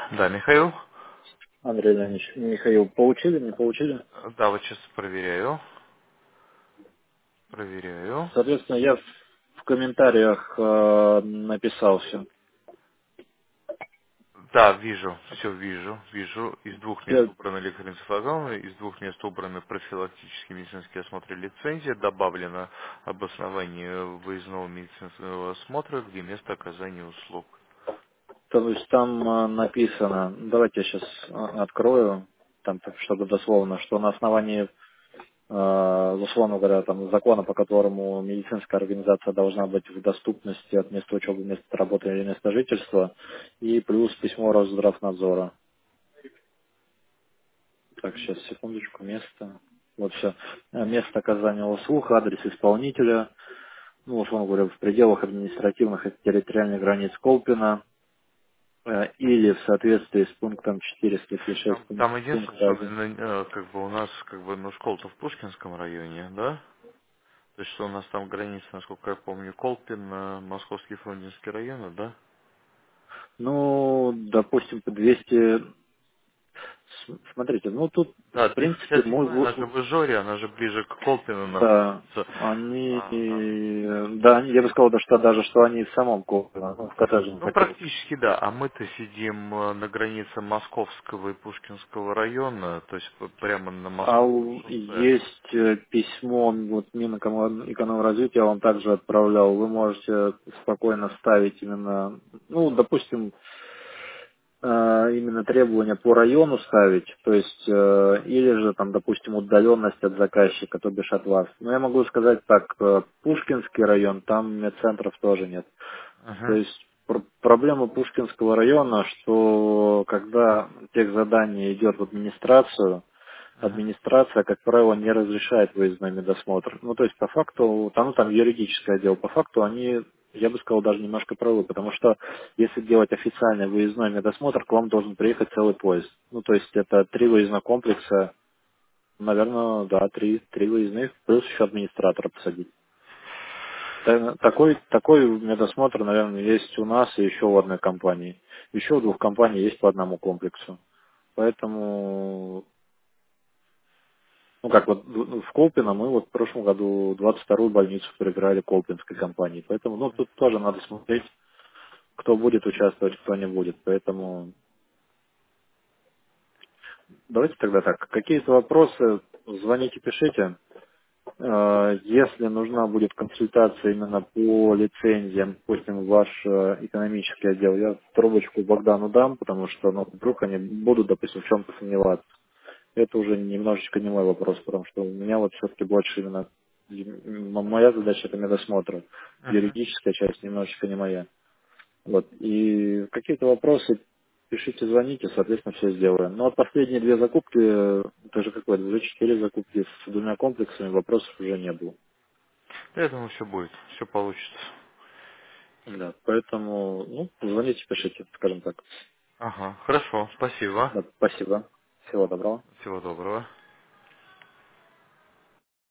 Да, Михаил. Андрей Леонидович, Михаил, получили, не получили? Да, вот сейчас проверяю. Проверяю. Соответственно, я в комментариях написал все. Да, вижу, все вижу. Из двух мест Я, убраны электроэнцефалограммы, из двух мест убраны профилактические медицинские осмотры лицензия, добавлено обоснование выездного медицинского осмотра, где место оказания услуг. то есть там написано, давайте я сейчас открою, там, чтобы дословно, что на основании, условно говоря, там, закона, по которому медицинская организация должна быть в доступности от места учебы, места работы или места жительства, и плюс письмо Росздравнадзора. Так, сейчас, секундочку, место. Вот все. Место оказания услуг, адрес исполнителя, ну, условно говоря, в пределах административных и территориальных границ Колпина, или в соответствии с пунктом 406 Там единственное, пункта что 1. как бы у нас, как бы, ну, школа-то в Пушкинском районе, да? То есть что у нас там граница, насколько я помню, Колпин, Московский Фрунзенский район, да? Ну, допустим, по 200... Смотрите, ну, тут, Да, в принципе, 257, она же в Ижоре, она же ближе к Колпину да, находится. они, Ага. да, я бы сказал, да, что даже, что они в самом Колпино, ну, в коттеджном Ну, поселке. практически да. А мы-то сидим на границе Московского и Пушкинского района, то есть прямо на Московском шоссе. Есть письмо вот Минэкономразвития, я вам также отправлял. Вы можете спокойно ставить именно, ну, допустим, именно требования по району ставить, то есть, или же там, допустим, удаленность от заказчика, то бишь от вас. Но я могу сказать так, Пушкинский район, там медцентров тоже нет. То Угу. есть проблема Пушкинского района, что когда техзадание идет в администрацию, Угу. администрация, как правило, не разрешает выездной медосмотр. Ну, то есть, по факту, там, ну, там юридическое отдел, по факту они, я бы сказал, даже немножко правы, потому что если делать официальный выездной медосмотр, к вам должен приехать целый поезд. Ну, то есть, это 3 выездных комплекса, наверное, да, три выездных, плюс еще администратора посадить. Такой медосмотр, наверное, есть у нас и еще в одной компании. Еще у двух компаний есть по одному комплексу. Поэтому, ну как вот в Колпино мы вот в прошлом году 22-ю больницу проиграли Колпинской компании. Поэтому, ну тут тоже надо смотреть, кто будет участвовать, кто не будет. Поэтому давайте тогда так. Какие-то вопросы, звоните, пишите. Если нужна будет консультация именно по лицензиям, допустим, ваш экономический отдел, я трубочку Богдану дам, потому что, ну, вдруг они будут, допустим, в чем-то сомневаться. Это уже немножечко не мой вопрос, потому что у меня вот все-таки больше именно моя задача это медосмотр. Угу. Юридическая часть немножечко не моя. Вот. И какие-то вопросы пишите, звоните, соответственно, все сделаем. Ну, а последние две закупки, это же какое-то, уже 4 закупки с 2 комплексами, вопросов уже не было. Я думаю, все будет, все получится. Да, поэтому, ну, звоните, пишите, скажем так. Ага, хорошо, спасибо. Да, спасибо. Всего доброго. Всего доброго.